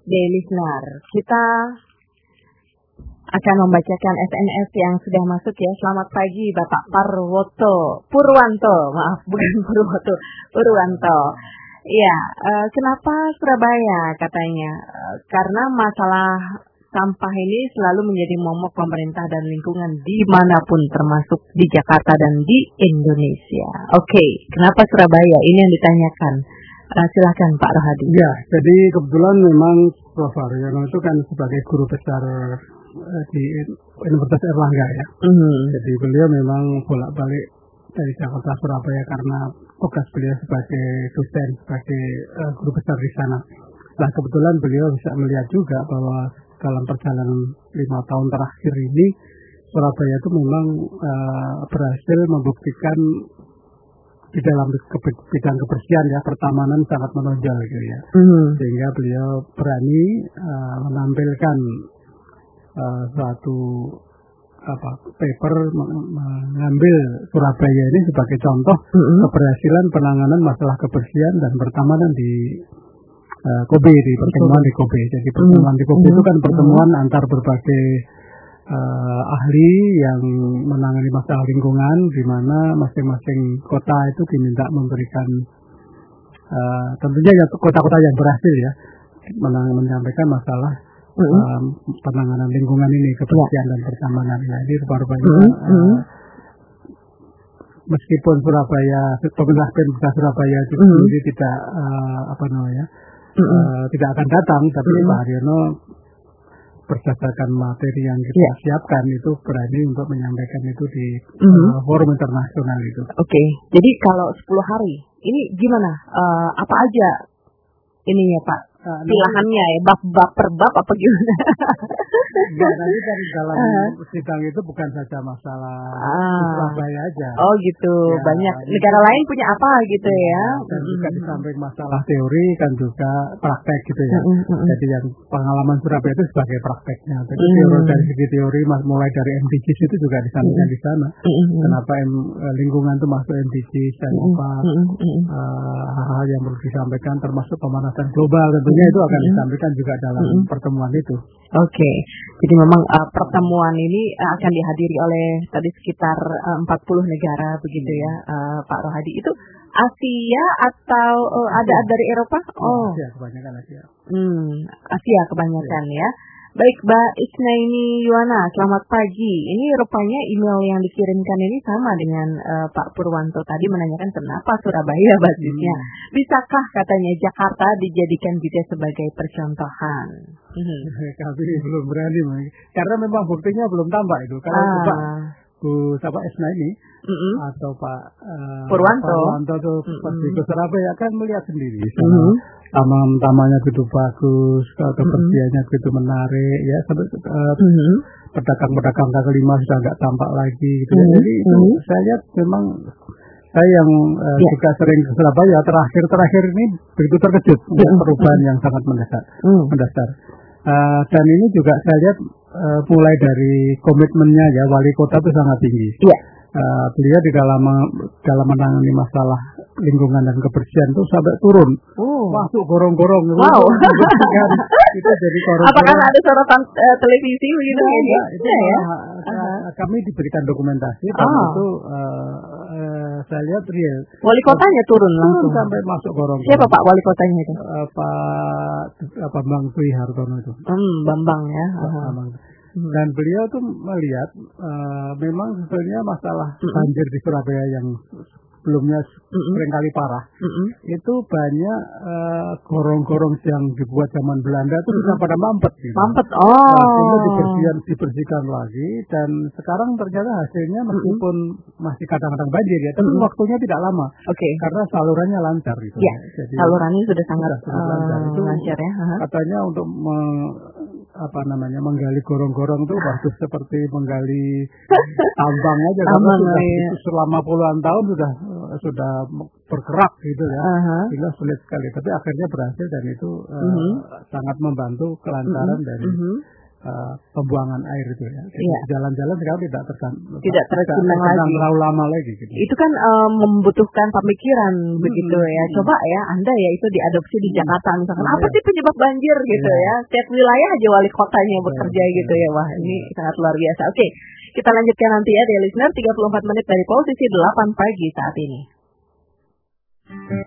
Dear listener, kita akan membacakan SMS yang sudah masuk ya. Selamat pagi Bapak Purwanto. Maaf, bukan Purwanto. Iya, kenapa Surabaya katanya? Karena masalah sampah ini selalu menjadi momok pemerintah dan lingkungan dimanapun, termasuk di Jakarta dan di Indonesia. Oke, kenapa Surabaya? Ini yang ditanyakan. Silakan Pak Rohadi. Ya, jadi kebetulan memang Prof. Haryono itu kan sebagai guru besar di Universitas Erlangga ya. Jadi beliau memang bolak-balik dari Jakarta Surabaya karena tugas beliau sebagai dosen, sebagai guru besar di sana. Nah, kebetulan beliau bisa melihat juga bahwa dalam perjalanan 5 tahun terakhir ini Surabaya itu memang berhasil membuktikan di dalam bidang kebersihan ya, pertamanan sangat menonjol gitu ya. Sehingga beliau berani menampilkan suatu paper mengambil Surabaya ini sebagai contoh keberhasilan penanganan masalah kebersihan dan pertamanan di Kobe, di pertemuan di Kobe. Jadi pertemuan di Kobe itu kan pertemuan antar berbagai ahli yang menangani masalah lingkungan, di mana masing-masing kota itu diminta memberikan tentunya ya kota-kota yang berhasil ya menyampaikan masalah penanganan lingkungan ini, kebersihan dan pertamanan. Nah, ini rupa-rupanya meskipun pemerintah Surabaya itu sendiri tidak tidak akan datang, tapi Pak Haryono berdasarkan materi yang kita siapkan itu berani untuk menyampaikan itu di forum internasional itu. Oke, jadi kalau 10 hari ini gimana? Apa aja ininya Pak? Pilihannya ya, bab per bab apa gimana? Enggak, nanti kan dalam sidang itu bukan saja masalah Surabaya aja. Oh gitu, ya, banyak negara lain punya apa gitu ya. Dan juga di samping masalah teori kan juga praktek gitu ya. Jadi yang pengalaman Surabaya itu sebagai prakteknya. Jadi dari segi teori mulai dari MDGs itu juga disampaikan di sana. Kenapa lingkungan itu masuk MDGs dan apa hal-hal yang perlu disampaikan termasuk pemanasan global tentunya itu akan disampaikan juga dalam pertemuan itu. Oke, jadi memang pertemuan ini akan dihadiri oleh tadi sekitar 40 negara begitu ya, Pak Rohadi. Itu Asia atau ada dari Eropa? Asia, kebanyakan Asia. Asia kebanyakan ya. Baik, Mbak Isnaini Yuwana, selamat pagi. Ini rupanya email yang dikirimkan ini sama dengan Pak Purwanto tadi menanyakan kenapa Surabaya basisnya. Bisakah katanya Jakarta dijadikan juga sebagai percontohan? Kami belum berani, karena memang buktinya belum tampak itu. Kalau Pak Isnaini atau Pak Purwanto itu pergi ke Surabaya kan melihat sendiri. Taman-tamannya begitu bagus, kebersihannya begitu menarik, ya sampai pedagang-pedagang kaki lima sudah nggak tampak lagi, gitu ya. Jadi itu saya lihat memang saya yang juga sering ke Surabaya terakhir ini begitu terkejut dengan perubahan yang sangat mendasar. Dan ini juga saya lihat mulai dari komitmennya ya, wali kota itu sangat tinggi. Beliau di dalam menangani masalah lingkungan dan kebersihan itu sampai turun, masuk gorong-gorong. Wow. Itu jadi gorong-gorong. Apakah ada sorotan televisi begitu? Itu kami diberikan dokumentasi dan itu saya lihat real. Wali kotanya turun langsung sampai masuk gorong-gorong. Siapa Pak wali kotanya itu? Pak Bambang Dwi Hartono itu. Bambang ya. Dan beliau tuh melihat memang sebenarnya masalah banjir di Surabaya yang sebelumnya seringkali parah, itu banyak gorong-gorong yang dibuat zaman Belanda itu sudah pada mampet gitu. Itu dibersihkan lagi, dan sekarang ternyata hasilnya meskipun masih kadang-kadang banjir ya, tapi waktunya tidak lama. Karena salurannya lancar gitu. Jadi salurannya sudah sangat lancar. Itu lancar ya. Katanya untuk menggali gorong-gorong itu bagus seperti menggali tambang aja, karena itu selama puluhan tahun sudah bergerak gitu ya, sehingga sulit sekali. Tapi akhirnya berhasil dan itu sangat membantu kelancaran dari pembuangan air itu ya. Jalan-jalan sekarang tidak tergenang lagi. Terlalu lama lagi. Gitu. Itu kan membutuhkan pemikiran begitu ya. Coba ya Anda ya itu diadopsi di Jakarta misalkan. Apa sih penyebab banjir gitu ya? Setiap wilayah aja wali kotanya yang bekerja gitu ya. Wah ini sangat luar biasa. Oke, kita lanjutkan nanti ya, dear listener. 34 menit dari posisi 8 pagi saat ini.